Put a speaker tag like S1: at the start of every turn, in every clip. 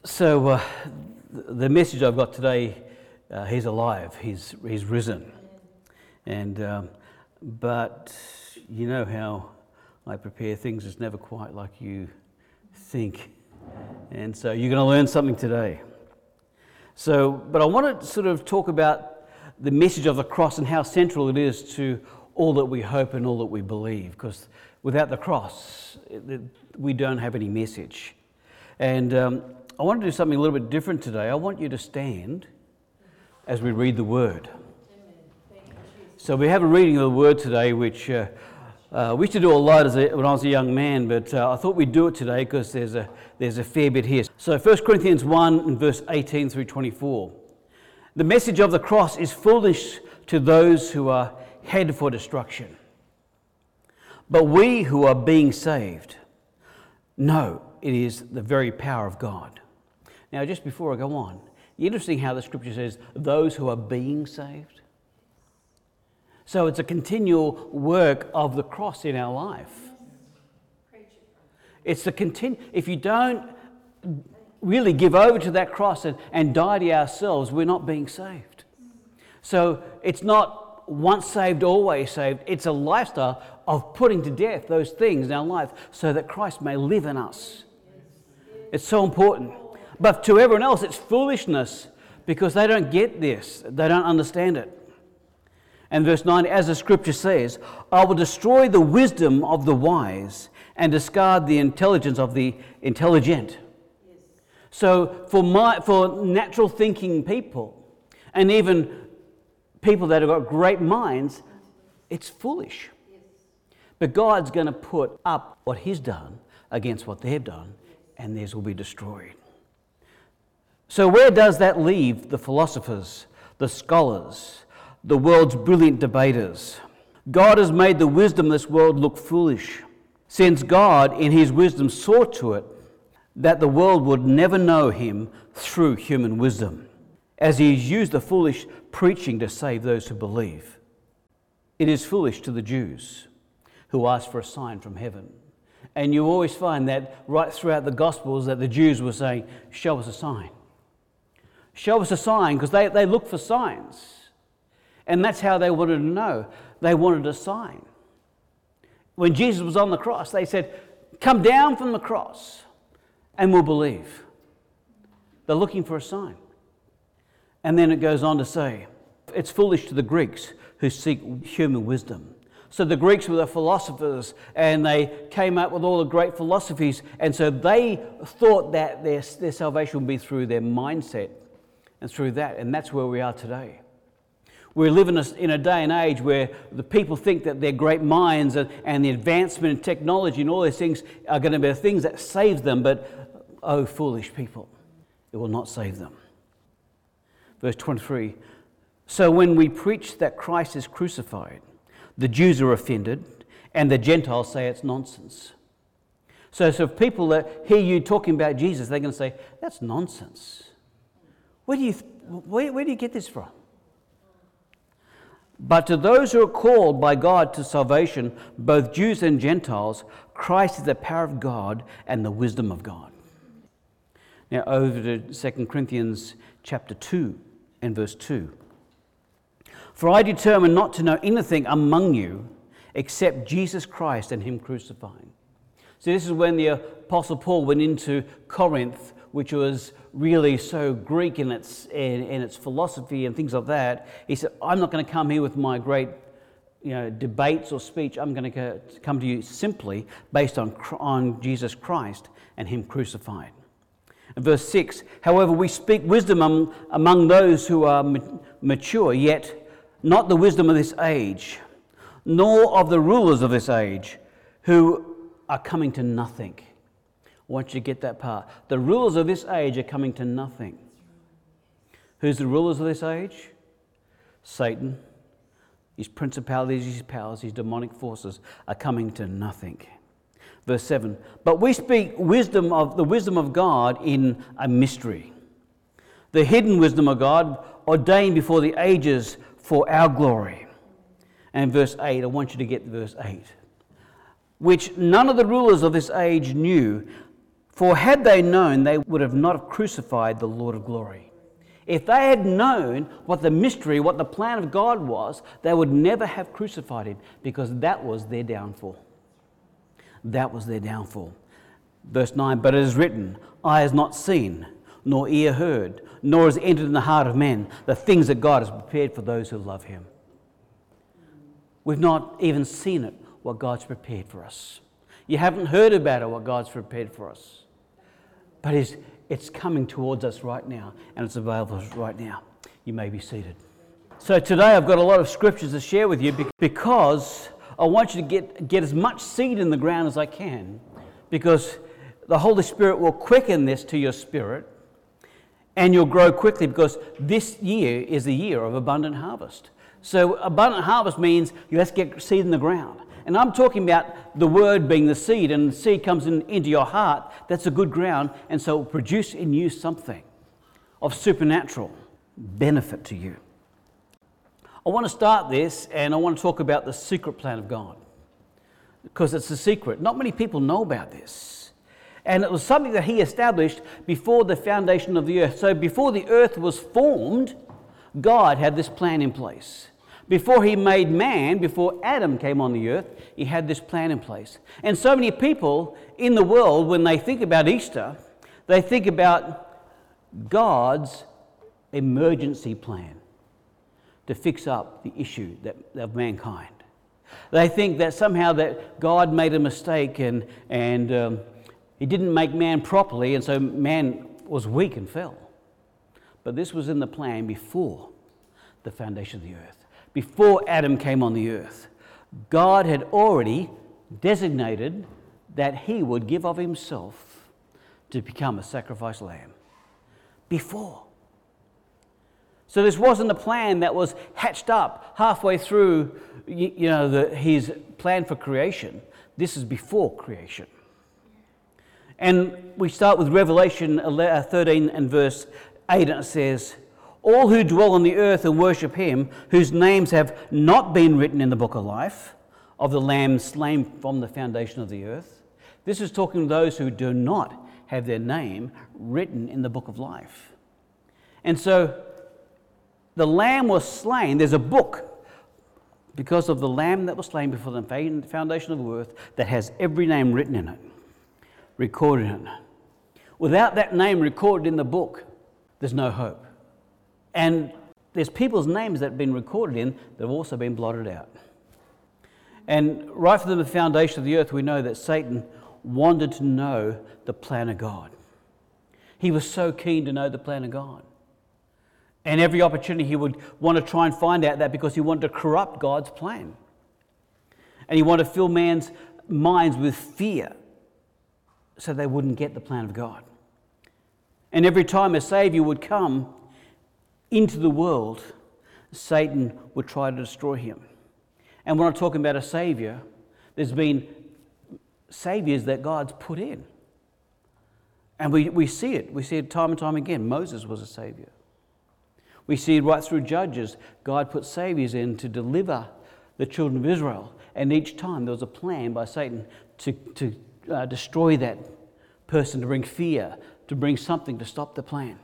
S1: So the message I've got today, he's alive, he's risen. And but you know how I prepare things, it's never quite like you think. And so you're going to learn something today. So, but I want to sort of talk about the message of the cross and how central it is to all that we hope and all that we believe. Because without the cross, we don't have any message. And I want to do something a little bit different today. I want you to stand as we read the Word. So we have a reading of the Word today, which we used to do a lot when I was a young man, but I thought we'd do it today because there's a fair bit here. So 1 Corinthians 1 and verse 18 through 24. The message of the cross is foolish to those who are headed for destruction. But we who are being saved know it is the very power of God. Now, just before I go on, interesting how the scripture says, those who are being saved. So it's a continual work of the cross in our life. It's the if you don't really give over to that cross and die to ourselves, we're not being saved. So it's not once saved, always saved. It's a lifestyle of putting to death those things in our life so that Christ may live in us. It's so important. But to everyone else, it's foolishness because they don't get this. They don't understand it. And verse 9, as the scripture says, I will destroy the wisdom of the wise and discard the intelligence of the intelligent. Yes. So for natural thinking people, and even people that have got great minds, it's foolish. Yes. But God's going to put up what He's done against what they've done, and theirs will be destroyed. So where does that leave the philosophers, the scholars, the world's brilliant debaters? God has made the wisdom of this world look foolish, since God in His wisdom saw to it that the world would never know Him through human wisdom, as He has used the foolish preaching to save those who believe. It is foolish to the Jews who ask for a sign from heaven. And you always find that right throughout the Gospels that the Jews were saying, show us a sign. Show us a sign, because they look for signs. And that's how they wanted to know. They wanted a sign. When Jesus was on the cross, they said, come down from the cross and we'll believe. They're looking for a sign. And then it goes on to say, it's foolish to the Greeks who seek human wisdom. So the Greeks were the philosophers, and they came up with all the great philosophies, and so they thought that their salvation would be through their mindset and through that, and that's where we are today. We live in a day and age where the people think that their great minds and the advancement in technology and all these things are going to be the things that save them, but oh, foolish people, it will not save them. Verse 23, so when we preach that Christ is crucified, the Jews are offended, and the Gentiles say it's nonsense. So if people that hear you talking about Jesus, they're going to say, that's nonsense. Where do you get this from? But to those who are called by God to salvation, both Jews and Gentiles, Christ is the power of God and the wisdom of God. Now over to 2 Corinthians chapter 2 and verse 2. For I determined not to know anything among you except Jesus Christ and Him crucified. So this is when the Apostle Paul went into Corinth, which was really so Greek in its philosophy and things like that. He said, I'm not going to come here with my great debates or speech. I'm going to come to you simply based on Jesus Christ and Him crucified. And verse 6, however, we speak wisdom among those who are mature, yet not the wisdom of this age, nor of the rulers of this age, who are coming to nothing. I want you to get that part. The rulers of this age are coming to nothing. Who's the rulers of this age? Satan. His principalities, his powers, his demonic forces are coming to nothing. Verse 7, but we speak the wisdom of God in a mystery. The hidden wisdom of God ordained before the ages for our glory. And verse 8, I want you to get verse 8. Which none of the rulers of this age knew, For had they known, they would have not have crucified the Lord of glory. If they had known what the mystery, what the plan of God was, they would never have crucified him, because that was their downfall. That was their downfall. Verse 9, but it is written, eye has not seen, nor ear heard, nor has entered in the heart of men the things that God has prepared for those who love him. We've not even seen it, what God's prepared for us. You haven't heard about it, what God's prepared for us. But it's coming towards us right now, and it's available right now. You may be seated. So today I've got a lot of scriptures to share with you, because I want you to get as much seed in the ground as I can, because the Holy Spirit will quicken this to your spirit, and you'll grow quickly, because this year is the year of abundant harvest. So abundant harvest means you have to get seed in the ground. And I'm talking about the word being the seed, and the seed comes into your heart. That's a good ground, and so it will produce in you something of supernatural benefit to you. I want to start this, and I want to talk about the secret plan of God, because it's a secret. Not many people know about this. And it was something that he established before the foundation of the earth. So before the earth was formed, God had this plan in place. Before he made man, before Adam came on the earth, he had this plan in place. And so many people in the world, when they think about Easter, they think about God's emergency plan to fix up the issue of mankind. They think that somehow that God made a mistake and he didn't make man properly, and so man was weak and fell. But this was in the plan before the foundation of the earth. Before Adam came on the earth, God had already designated that he would give of himself to become a sacrifice lamb. Before. So this wasn't a plan that was hatched up halfway through, his plan for creation. This is before creation. And we start with Revelation 13 and verse 8, and it says, all who dwell on the earth and worship him, whose names have not been written in the book of life, of the Lamb slain from the foundation of the earth. This is talking to those who do not have their name written in the book of life. And so the Lamb was slain. There's a book because of the Lamb that was slain before the foundation of the earth that has every name written in it, recorded in it. Without that name recorded in the book, there's no hope. And there's people's names that have been recorded in that have also been blotted out. And right from the foundation of the earth, we know that Satan wanted to know the plan of God. He was so keen to know the plan of God. And every opportunity he would want to try and find out that, because he wanted to corrupt God's plan. And he wanted to fill man's minds with fear so they wouldn't get the plan of God. And every time a Saviour would come into the world, Satan would try to destroy him. And when I'm talking about a Saviour, there's been Saviours that God's put in. And we see it. We see it time and time again. Moses was a Saviour. We see it right through Judges. God put Saviours in to deliver the children of Israel. And each time there was a plan by Satan to destroy that person, to bring fear, to bring something to stop the plan.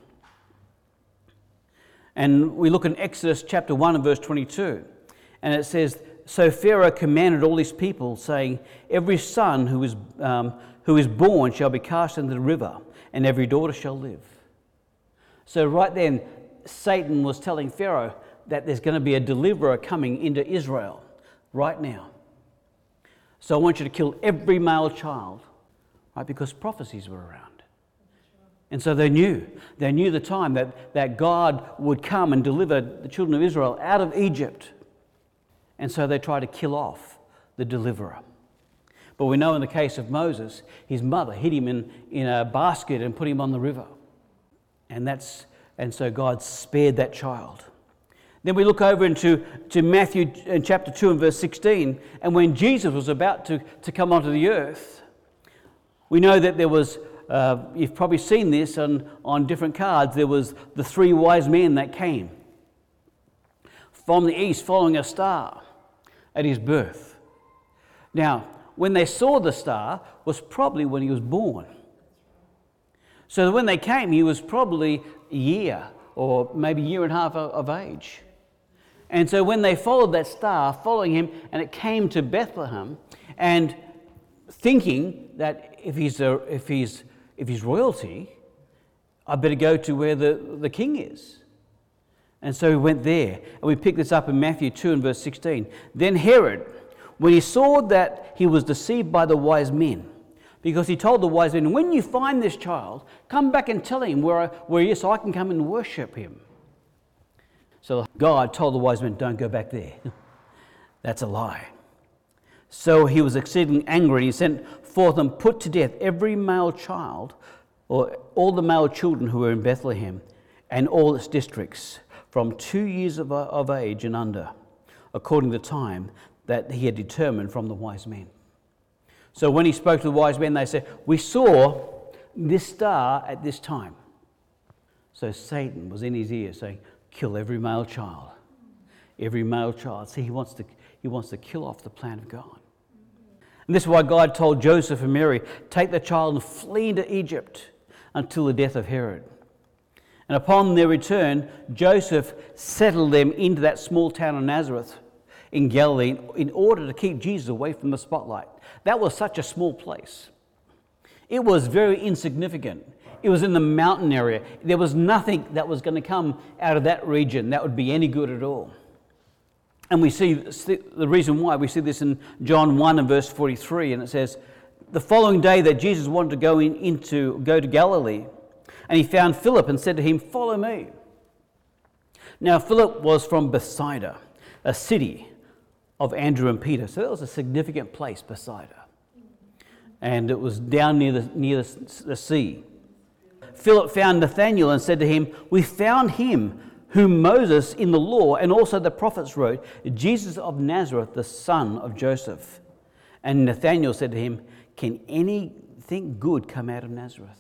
S1: And we look in Exodus chapter 1 and verse 22, and it says, so Pharaoh commanded all his people, saying, every son who is born shall be cast into the river, and every daughter shall live. So right then, Satan was telling Pharaoh that there's going to be a deliverer coming into Israel right now. So I want you to kill every male child, right? Because prophecies were around. And so they knew the time that God would come and deliver the children of Israel out of Egypt. And so they tried to kill off the deliverer. But we know in the case of Moses, his mother hid him in a basket and put him on the river. And so God spared that child. Then we look over into Matthew chapter 2 and verse 16. And when Jesus was about to come onto the earth, we know that there was, you've probably seen this on different cards, there was the three wise men that came from the east following a star at his birth. Now, when they saw the star was probably when he was born. So that when they came, he was probably a year or maybe a year and a half of age. And so when they followed that star, following him, and it came to Bethlehem, and thinking that if he's royalty, I better go to where the king is. And so he went there. And we pick this up in Matthew 2 and verse 16. Then Herod, when he saw that he was deceived by the wise men, because he told the wise men, when you find this child, come back and tell him where he is so I can come and worship him. So God told the wise men, don't go back there. That's a lie. So he was exceedingly angry. He sent forth and put to death every male child, or all the male children who were in Bethlehem and all its districts, from 2 years of age and under, according to the time that he had determined from the wise men. So when he spoke to the wise men, they said, we saw this star at this time. So Satan was in his ear saying, kill every male child. Every male child. See, he wants to kill off the plan of God. And this is why God told Joseph and Mary, take the child and flee into Egypt until the death of Herod. And upon their return, Joseph settled them into that small town of Nazareth in Galilee in order to keep Jesus away from the spotlight. That was such a small place. It was very insignificant. It was in the mountain area. There was nothing that was going to come out of that region that would be any good at all. And we see the reason why. We see this in John 1 and verse 43, and it says, the following day that Jesus wanted to go to Galilee, and he found Philip and said to him, follow me. Now Philip was from Bethsaida, a city of Andrew and Peter. So that was a significant place, Bethsaida. And it was down near the sea. Philip found Nathanael and said to him, we found him whom Moses in the law and also the prophets wrote, Jesus of Nazareth, the son of Joseph. And Nathanael said to him, can anything good come out of Nazareth?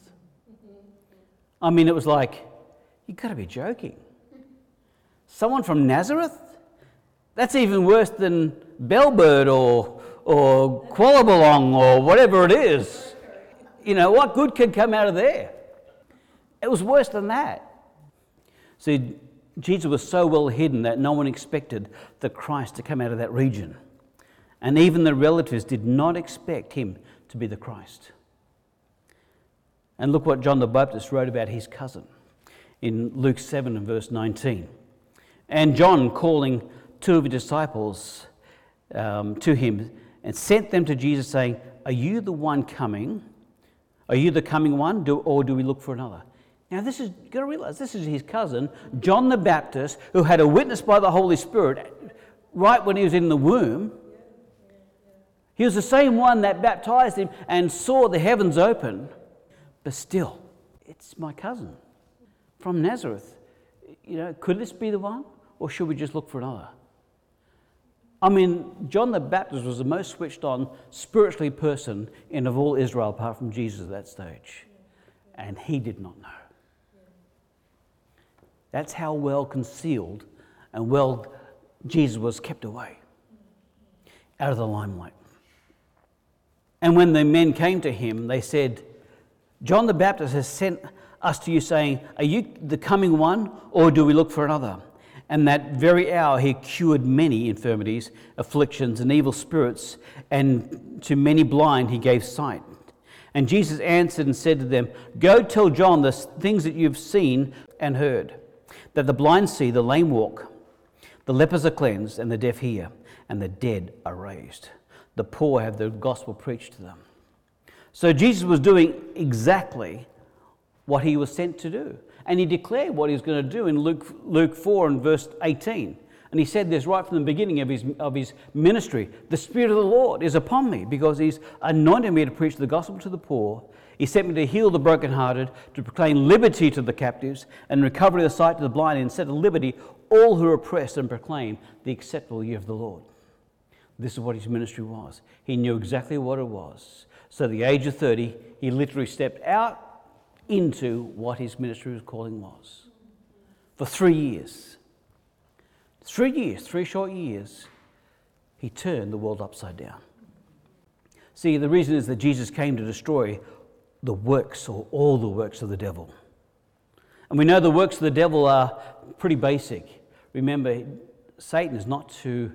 S1: I mean, it was like, you've got to be joking. Someone from Nazareth? That's even worse than Bellbird or Quallaballong or whatever it is. You know, what good could come out of there? It was worse than that. See, Jesus was so well hidden that no one expected the Christ to come out of that region. And even the relatives did not expect him to be the Christ. And look what John the Baptist wrote about his cousin in Luke 7 and verse 19. And John, calling two of his disciples to him, and sent them to Jesus, saying, are you the one coming? Are you the coming one, or do we look for another? Now you've got to realize, this is his cousin, John the Baptist, who had a witness by the Holy Spirit right when he was in the womb. He was the same one that baptized him and saw the heavens open. But still, it's my cousin from Nazareth. You know, could this be the one? Or should we just look for another? I mean, John the Baptist was the most switched on spiritually person in of all Israel apart from Jesus at that stage. And he did not know. That's how well concealed and well Jesus was kept away, out of the limelight. And when the men came to him, they said, John the Baptist has sent us to you saying, are you the coming one, or do we look for another? And that very hour he cured many infirmities, afflictions, and evil spirits, and to many blind he gave sight. And Jesus answered and said to them, go tell John the things that you've seen and heard, that the blind see, the lame walk, the lepers are cleansed, and the deaf hear, and the dead are raised. The poor have the gospel preached to them. So Jesus was doing exactly what he was sent to do. And he declared what he was going to do in Luke 4 and verse 18. And he said this right from the beginning of his ministry. The Spirit of the Lord is upon me because he's anointed me to preach the gospel to the poor. He sent me to heal the brokenhearted, to proclaim liberty to the captives and recovery of the sight to the blind, and set at liberty all who are oppressed, and proclaim the acceptable year of the Lord. This is what his ministry was. He knew exactly what it was. So at the age of 30, he literally stepped out into what his ministry calling was. For 3 years. 3 short years, he turned the world upside down. See, the reason is that Jesus came to destroy the works or all the works of the devil. And we know the works of the devil are pretty basic. Remember, Satan is not too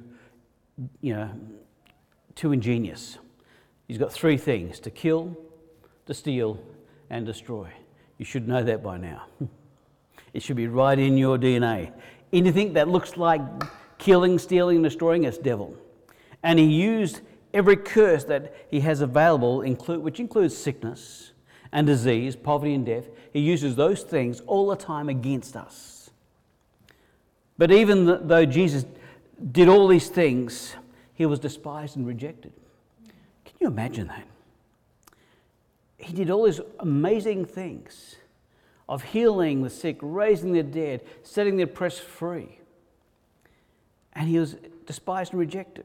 S1: ingenious. He's got three things: to kill, to steal, and destroy. You should know that by now. It should be right in your DNA. Anything that looks like killing, stealing, and destroying, it's devil. And he used every curse that he has available, which includes sickness and disease, poverty and death. He uses those things all the time against us. But even though Jesus did all these things, he was despised and rejected. Can you imagine that? He did all these amazing things of healing the sick, raising the dead, setting the oppressed free. And he was despised and rejected.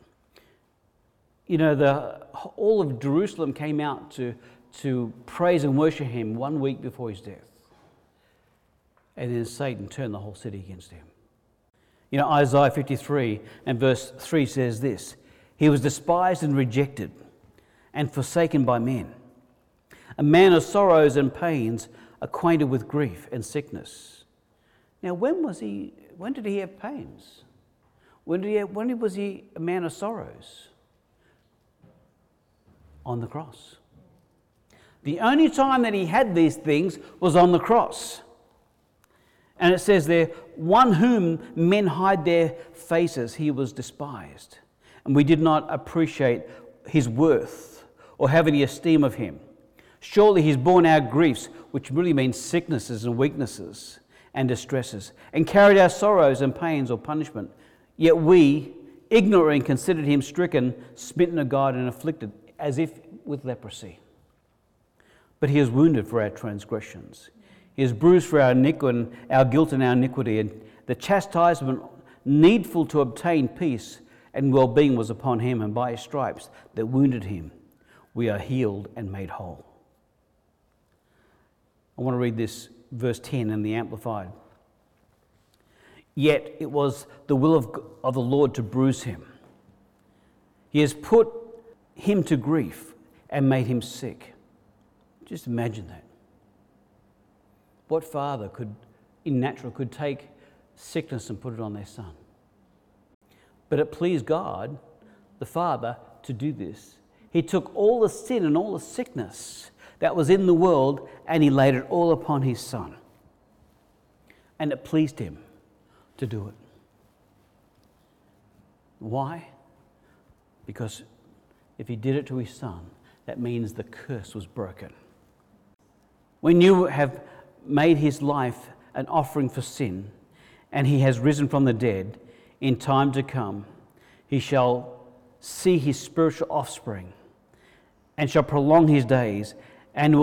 S1: All of Jerusalem came out to praise and worship him 1 week before his death. And then Satan turned the whole city against him. Isaiah 53 and verse 3 says this: "He was despised and rejected and forsaken by men, a man of sorrows and pains, acquainted with grief and sickness." Now, when did he have pains? When was he a man of sorrows? On the cross. The only time that he had these things was on the cross. And it says there, "One whom men hide their faces, he was despised, and we did not appreciate his worth or have any esteem of him. Surely he's borne our griefs," which really means sicknesses and weaknesses and distresses, "and carried our sorrows and pains or punishment. Yet we, ignorantly, considered him stricken, smitten of God, and afflicted, as if with leprosy. But he is wounded for our transgressions. He is bruised for our guilt and our iniquity, and the chastisement needful to obtain peace and well-being was upon him, and by his stripes that wounded him, we are healed and made whole." I want to read this verse 10 in the Amplified. "Yet it was the will of the Lord to bruise him. He has put him to grief and made him sick." Just imagine that. What father could take sickness and put it on their son? But it pleased God, the Father, to do this. He took all the sin and all the sickness that was in the world and he laid it all upon his son. And it pleased him to do it. Why? Because if he did it to his son, that means the curse was broken. When you have made his life an offering for sin, and he has risen from the dead, in time to come, he shall see his spiritual offspring, and shall prolong his days, and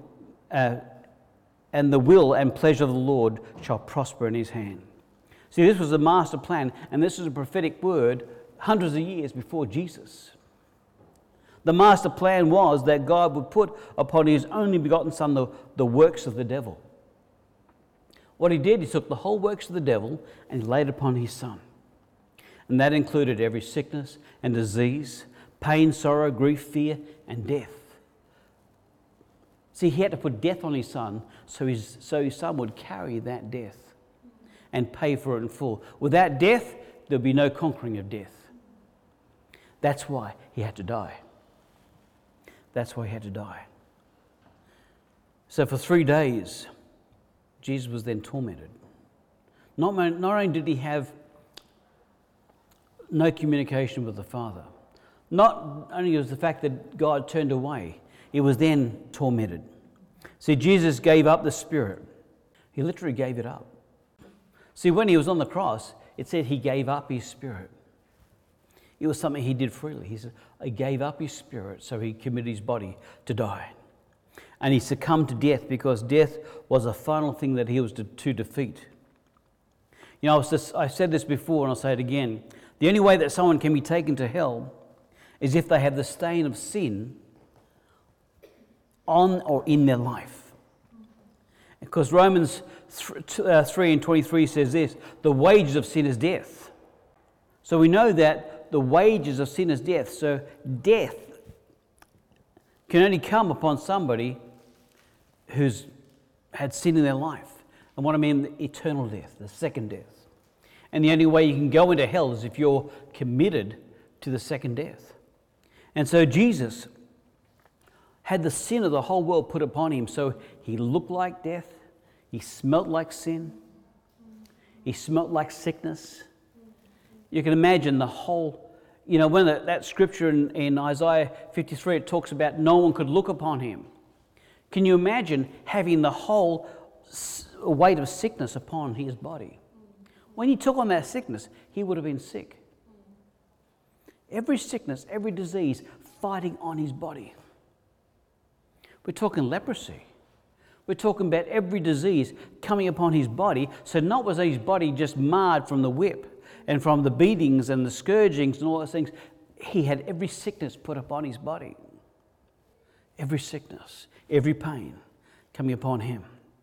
S1: the will and pleasure of the Lord shall prosper in his hand. See, this was the master plan, and this is a prophetic word hundreds of years before Jesus. The master plan was that God would put upon his only begotten Son the works of the devil. What he did, he took the whole works of the devil and laid it upon his Son. And that included every sickness and disease, pain, sorrow, grief, fear, and death. See, he had to put death on his Son so his Son would carry that death and pay for it in full. Without death, there'd be no conquering of death. That's why he had to die. That's why he had to die. So for 3 days, Jesus was then tormented. Not only did he have no communication with the Father, not only was the fact that God turned away, he was then tormented. See, Jesus gave up the Spirit. He literally gave it up. See, when he was on the cross, it said he gave up his Spirit. It was something he did freely. He said, he gave up his spirit, so he committed his body to die. And he succumbed to death because death was the final thing that he was to defeat. I've said this before and I'll say it again. The only way that someone can be taken to hell is if they have the stain of sin on or in their life. Because Romans 3:23 says this: "The wages of sin is death." So we know that the wages of sin is death. So death can only come upon somebody who's had sin in their life. And what I mean, the eternal death, the second death. And the only way you can go into hell is if you're committed to the second death. And so Jesus had the sin of the whole world put upon him. So he looked like death. He smelt like sin. He smelt like sickness. You can imagine the whole, when that scripture in Isaiah 53, it talks about no one could look upon him. Can you imagine having the whole weight of sickness upon his body? When he took on that sickness, he would have been sick. Every sickness, every disease fighting on his body. We're talking leprosy. We're talking about every disease coming upon his body. So not was his body just marred from the whip and from the beatings and the scourgings and all those things. He had every sickness put upon his body. Every sickness, every pain coming upon him.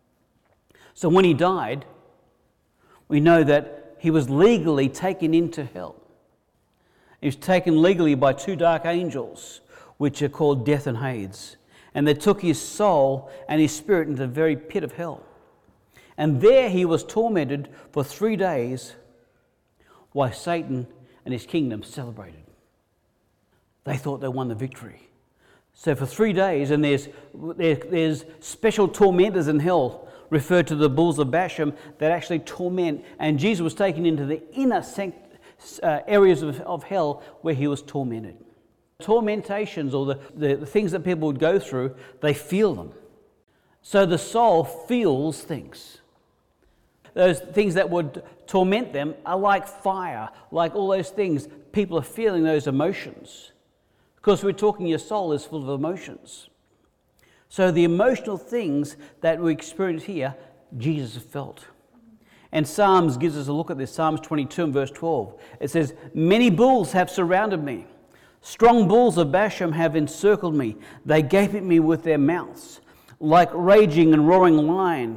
S1: So when he died, we know that he was legally taken into hell. He was taken legally by two dark angels, which are called Death and Hades. And they took his soul and his spirit into the very pit of hell. And there he was tormented for 3 days while Satan and his kingdom celebrated. They thought they won the victory. So for 3 days, and there's special tormentors in hell, referred to the bulls of Basham, that actually torment. And Jesus was taken into the inner areas of hell where he was tormented. Tormentations, or the things that people would go through, they feel them. So the soul feels things. Those things that would torment them are like fire, like all those things. People are feeling those emotions. Because we're talking, your soul is full of emotions. So the emotional things that we experience here, Jesus felt. And Psalms gives us a look at this. Psalms 22 and verse 12. It says, "Many bulls have surrounded me. Strong bulls of Bashan have encircled me. They gape at me with their mouths, like raging and roaring lion.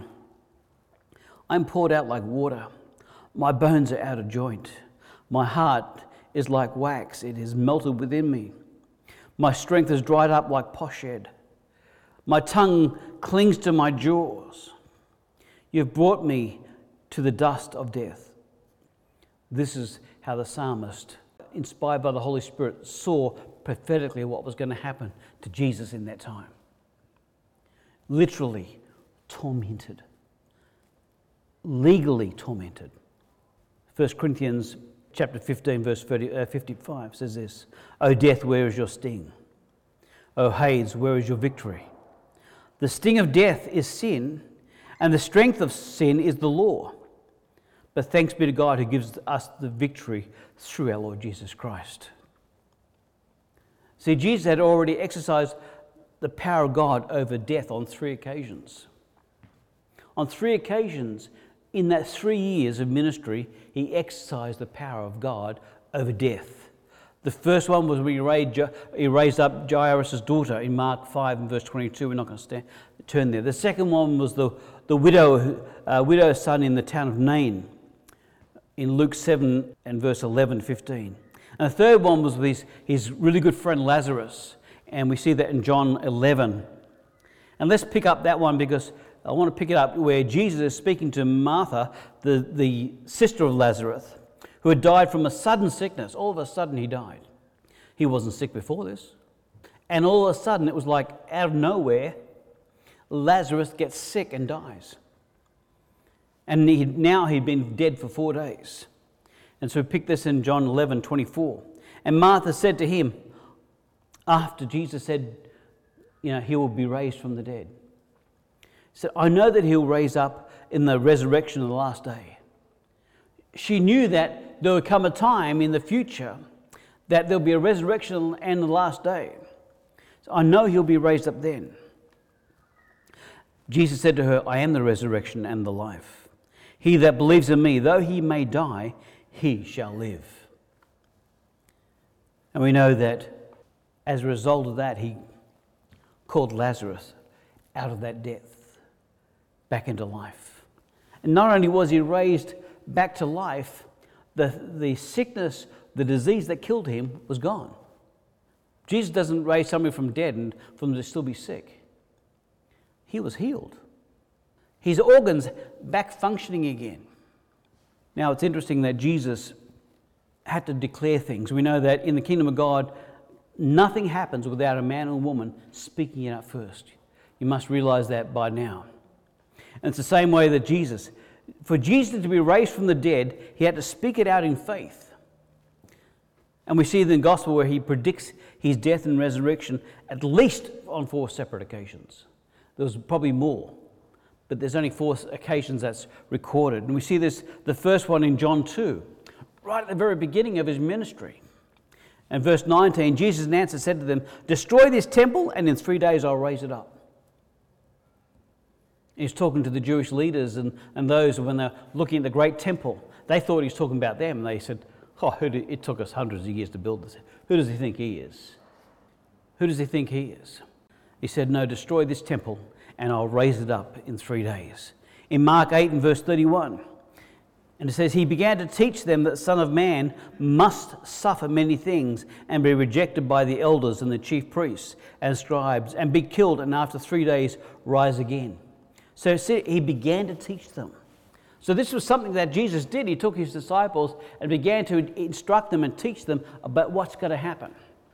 S1: I'm poured out like water. My bones are out of joint. My heart is like wax. It is melted within me. My strength is dried up like potsherd. My tongue clings to my jaws. You've brought me to the dust of death." This is how the psalmist, inspired by the Holy Spirit, saw prophetically what was going to happen to Jesus in that time. Literally tormented. Legally tormented. 1 Corinthians chapter 15, verse 55 says this, "O death, where is your sting? O Hades, where is your victory? The sting of death is sin, and the strength of sin is the law. But thanks be to God who gives us the victory through our Lord Jesus Christ." See, Jesus had already exercised the power of God over death on 3 occasions. On 3 occasions, in that 3 years of ministry, he exercised the power of God over death. The first one was when he raised up Jairus' daughter in Mark 5 and verse 22. We're not going to turn there. The second one was the widow's son in the town of Nain in Luke 7 and verse 11, 15. And the third one was with his really good friend Lazarus. And we see that in John 11. And let's pick up that one because I want to pick it up where Jesus is speaking to Martha, the sister of Lazarus, who had died from a sudden sickness. All of a sudden he died. He wasn't sick before this. And all of a sudden it was like out of nowhere, Lazarus gets sick and dies. And now he'd been dead for 4 days. And so we pick this in John 11, 24. "And Martha said to him," after Jesus said, he will be raised from the dead. He said, "I know that he'll raise up in the resurrection of the last day." She knew that there would come a time in the future that there'll be a resurrection and the last day. So I know he'll be raised up then. Jesus said to her, "I am the resurrection and the life. He that believes in me, though he may die, he shall live." And we know that as a result of that, he called Lazarus out of that death, back into life. And not only was he raised back to life, the sickness, the disease that killed him was gone. Jesus doesn't raise somebody from dead and for them to still be sick. he was healed. His organs back functioning again. Now, it's interesting that Jesus had to declare things. We know that in the kingdom of God, nothing happens without a man or woman speaking it out first. You must realize that by now. And it's the same way that for Jesus to be raised from the dead, he had to speak it out in faith. And we see in the gospel where he predicts his death and resurrection at least on 4 separate occasions. There was probably more, but there's only 4 occasions that's recorded. And we see this, the first one in John 2, right at the very beginning of his ministry. And verse 19, Jesus in answer said to them, "Destroy this temple, and in 3 days I'll raise it up." He's talking to the Jewish leaders and those when they're looking at the great temple. They thought he was talking about them, and they said, it took us hundreds of years to build this. Who does he think he is? Who does he think he is? He said, "No, destroy this temple, and I'll raise it up in 3 days." In Mark 8 and verse 31, and it says, "He began to teach them that the Son of Man must suffer many things and be rejected by the elders and the chief priests and scribes and be killed, and after 3 days rise again." So he began to teach them. So this was something that Jesus did. He took his disciples and began to instruct them and teach them about what's going to happen.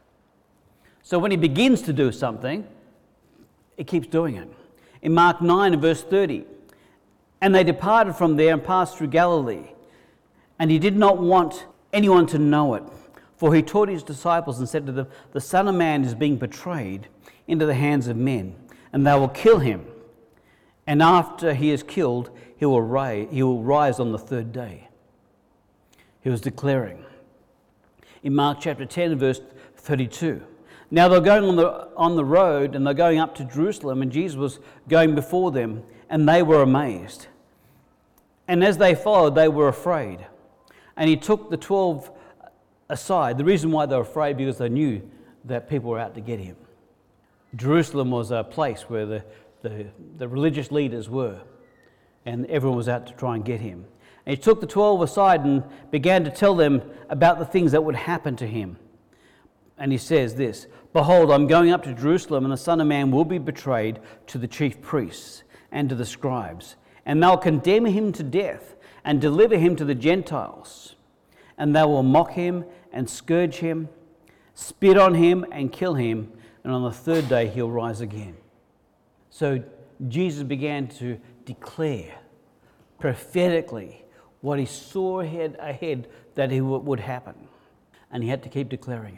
S1: So when he begins to do something, he keeps doing it. In Mark 9 and verse 30, "And they departed from there and passed through Galilee. And he did not want anyone to know it, for he taught his disciples and said to them, 'The Son of Man is being betrayed into the hands of men, and they will kill him. And after he is killed, he will rise on the 3rd day.'" He was declaring. In Mark chapter 10 verse 32, "Now they're going on the road, and they're going up to Jerusalem, and Jesus was going before them, and they were amazed. And as they followed, they were afraid. And he took the 12 aside." The reason why they were afraid, because they knew that people were out to get him. Jerusalem was a place where the religious leaders were, and everyone was out to try and get him. And he took the 12 aside and began to tell them about the things that would happen to him. And he says this, "Behold, I'm going up to Jerusalem, and the Son of Man will be betrayed to the chief priests and to the scribes. And they'll condemn him to death and deliver him to the Gentiles. And they will mock him and scourge him, spit on him and kill him. And on the 3rd day he'll rise again." So Jesus began to declare prophetically what he saw ahead that would happen. And he had to keep declaring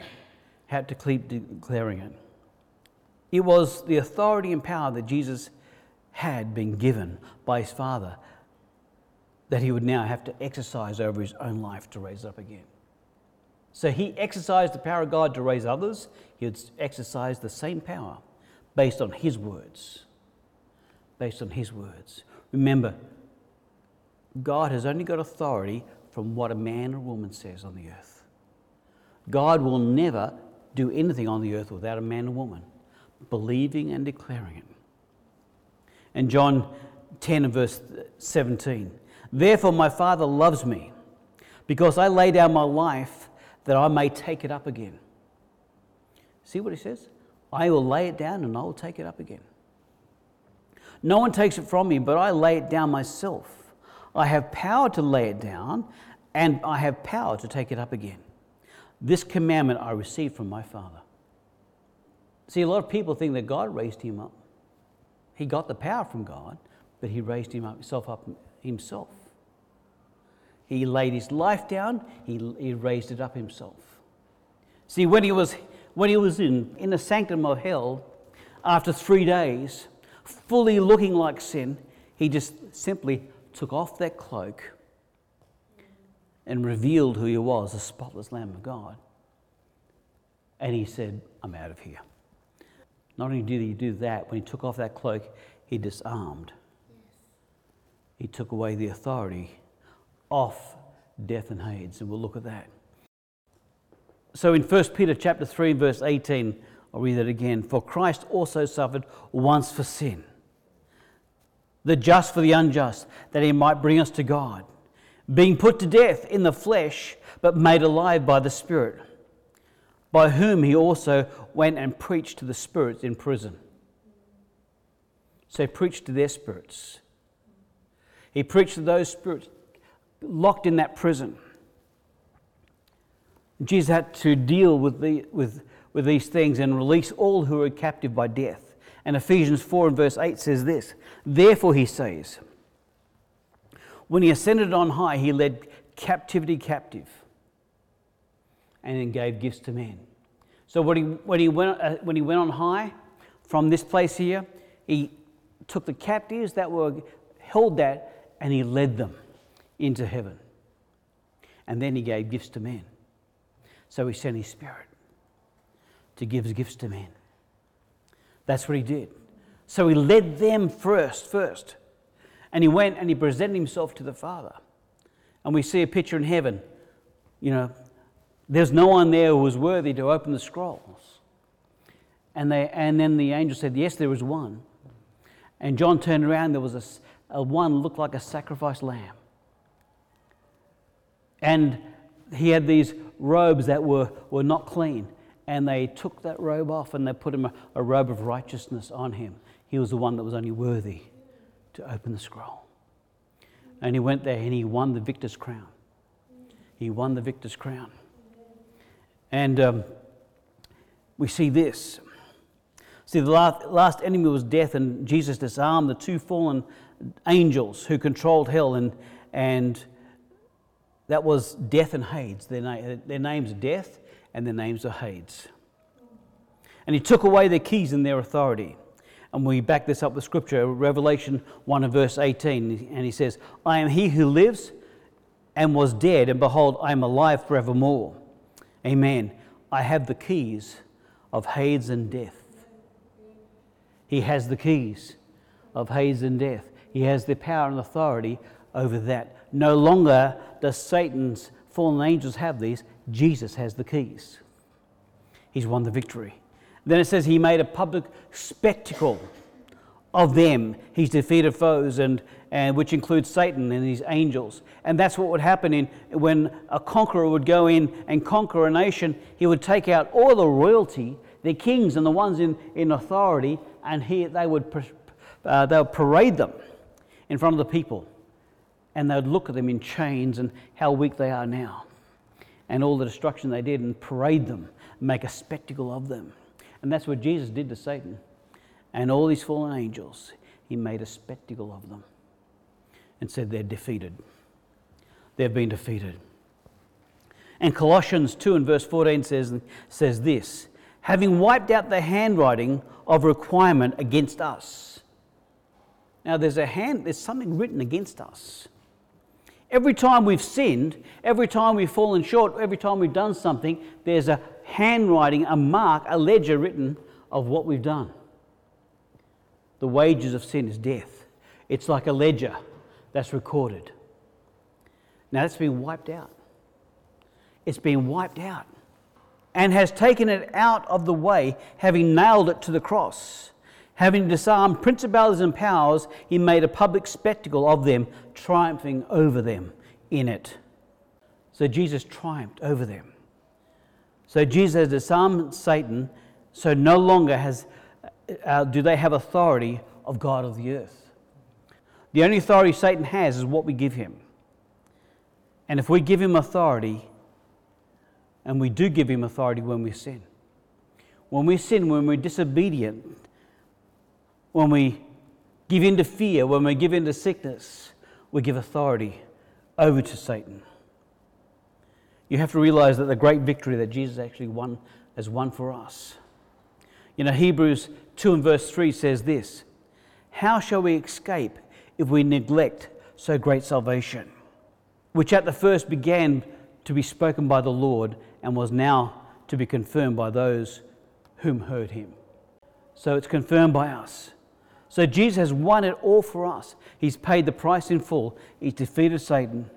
S1: it. It was the authority and power that Jesus had been given by his Father that he would now have to exercise over his own life to raise up again. So he exercised the power of God to raise others. He would exercise the same power based on his words. Based on his words. Remember, God has only got authority from what a man or woman says on the earth. God will never do anything on the earth without a man or woman believing and declaring it. In John 10 and verse 17, "Therefore my Father loves me, because I lay down my life that I may take it up again." See what he says? I will lay it down and I will take it up again. "No one takes it from me, but I lay it down myself. I have power to lay it down, and I have power to take it up again. This commandment I received from my Father." See, a lot of people think that God raised him up. He got the power from God, but he raised himself up himself. He laid his life down, he raised it up himself. See, when he was in the sanctum of hell, after 3 days, fully looking like sin, he just simply took off that cloak and revealed who he was, the spotless Lamb of God. And he said, "I'm out of here." Not only did he do that, when he took off that cloak, he disarmed. He took away the authority off death and Hades, and we'll look at that. So in 1 Peter chapter 3, verse 18, I'll read that again. "For Christ also suffered once for sin, the just for the unjust, that he might bring us to God, being put to death in the flesh, but made alive by the Spirit, by whom he also went and preached to the spirits in prison." So he preached to their spirits. He preached to those spirits locked in that prison. Jesus had to deal with these things and release all who were captive by death. And Ephesians 4 and verse 8 says this, therefore he says, when he ascended on high, he led captivity captive and then gave gifts to men. So when he went on high from this place here, he took the captives that were held there and he led them into heaven. And then he gave gifts to men. So he sent his Spirit to give gifts to men. That's what he did. So he led them first. And he went and he presented himself to the Father. And we see a picture in heaven. You know, there's no one there who was worthy to open the scrolls. And then the angel said, yes, there was one. And John turned around, there was a one looked like a sacrificed lamb. And he had these robes that were not clean. And they took that robe off and they put him a robe of righteousness on him. He was the one that was only worthy to open the scroll. And he went there and he won the victor's crown. He won the victor's crown. And we see this. See, the last enemy was death, and Jesus disarmed the two fallen angels who controlled hell, and that was death and Hades. Their names are death and their names are Hades. And he took away their keys and their authority. And we back this up with Scripture, Revelation 1 and verse 18. And he says, I am he who lives and was dead, and behold, I am alive forevermore. Amen. I have the keys of Hades and death. He has the keys of Hades and death. He has the power and authority over that. No longer does Satan's fallen angels have these. Jesus has the keys. He's won the victory. Then it says he made a public spectacle of them. He's defeated foes, and which includes Satan and his angels. And that's what would happen when a conqueror would go in and conquer a nation. He would take out all the royalty, the kings and the ones in authority, and they would parade them in front of the people. And they would look at them in chains and how weak they are now. And all the destruction they did, and parade them, make a spectacle of them. And that's what Jesus did to Satan. And all these fallen angels, he made a spectacle of them and said they're defeated. They've been defeated. And Colossians 2 and verse 14 says this, having wiped out the handwriting of requirement against us. Now there's something written against us. Every time we've sinned, every time we've fallen short, every time we've done something, there's a handwriting, a mark, a ledger written of what we've done. The wages of sin is death. It's like a ledger that's recorded. Now that's been wiped out. It's been wiped out. And has taken it out of the way, having nailed it to the cross. Having disarmed principalities and powers, he made a public spectacle of them, triumphing over them in it. So Jesus triumphed over them. So Jesus has disarmed Satan, so no longer do they have authority of God of the earth. The only authority Satan has is what we give him. And if we give him authority, and we do give him authority when we sin. When we sin, when we're disobedient, when we give in to fear, when we give in to sickness, we give authority over to Satan. You have to realize that the great victory that Jesus actually has won for us. You know, Hebrews 2 and verse 3 says this, how shall we escape if we neglect so great salvation, which at the first began to be spoken by the Lord and was now to be confirmed by those whom heard him. So it's confirmed by us. So Jesus has won it all for us. He's paid the price in full. He's defeated Satan.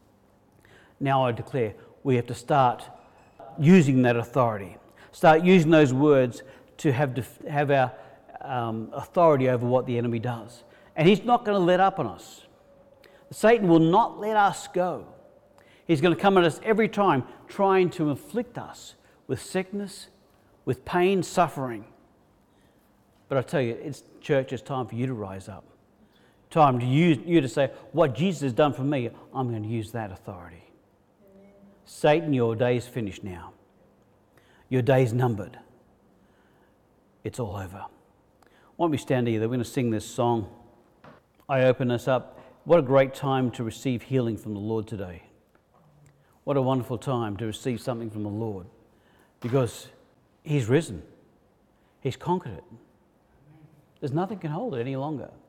S1: Now I declare we have to start using that authority. Start using those words to have our authority over what the enemy does. And he's not going to let up on us. Satan will not let us go. He's going to come at us every time trying to inflict us with sickness, with pain, suffering. But I tell you, it's church, it's time for you to rise up. Time to you to say, what Jesus has done for me, I'm going to use that authority. Amen. Satan, your day's finished now. Your day's numbered. It's all over. Why don't we stand together? We're going to sing this song. I open us up. What a great time to receive healing from the Lord today. What a wonderful time to receive something from the Lord. Because He's risen. He's conquered it. There's nothing can hold it any longer.